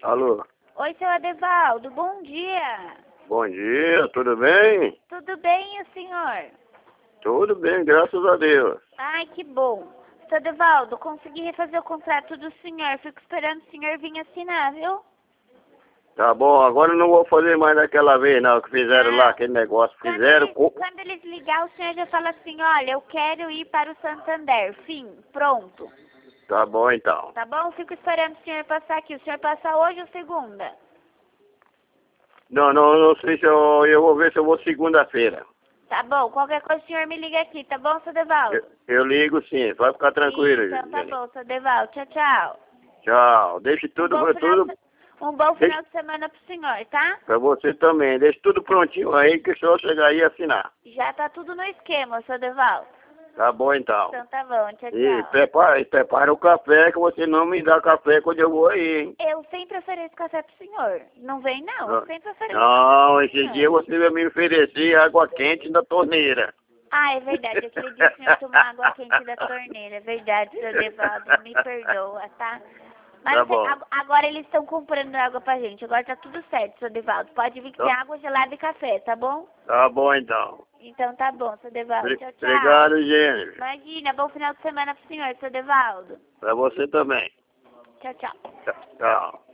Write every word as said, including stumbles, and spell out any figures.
Alô? Oi, seu Adevaldo, bom dia. Bom dia, tudo bem? Tudo bem, e o senhor? Tudo bem, graças a Deus. Ai, que bom. Seu Adevaldo, consegui refazer o contrato do senhor. Fico esperando o senhor vir assinar, viu? Tá bom, agora eu não vou fazer mais daquela vez não, que fizeram Não. lá, aquele negócio. Quando Fizeram... eles, co- quando eles ligar, o senhor já fala assim, olha, eu quero ir para o Santander. Fim, pronto. Tá bom então. Tá bom? Fico esperando o senhor passar aqui. O senhor passa hoje ou segunda? Não, não, não sei se eu... Eu vou ver se eu vou segunda-feira. Tá bom, qualquer coisa o senhor me liga aqui, tá bom, seu Adevaldo? Eu, eu ligo sim, vai ficar tranquilo. Então tá Jenny. bom, seu Adevaldo. Tchau, tchau. Tchau, deixe tudo, Um bom final, tudo de, um bom Deixa- final de semana pro senhor, tá? pra você também. Deixe tudo prontinho aí que o senhor chegar aí e assinar. Já tá tudo no esquema, seu Adevaldo. Tá bom então. Então tá bom, tchau, E tchau. prepara, e prepara o café que você não me dá café quando eu vou aí, hein? Eu sempre ofereço café pro senhor. Não vem, não? Eu sempre ofereço Não, café pro esse senhor. dia você vai me oferecer água quente da torneira. Ah, é verdade. Aquele dia o senhor tomou água quente da torneira. É verdade, seu Adevaldo. Me perdoa, tá? Mas Tá não sei, bom. ag- agora eles estão comprando água pra gente. Agora tá tudo certo, seu Adevaldo. Pode vir que tem Tá. água gelada e café, tá bom? Tá bom então. Então tá bom, seu Adevaldo. Obri- Tchau, tchau. Obrigado, Gênesis. Imagina, bom final de semana pro senhor, seu Adevaldo. Pra você também. Tchau, tchau. Tchau. Tchau.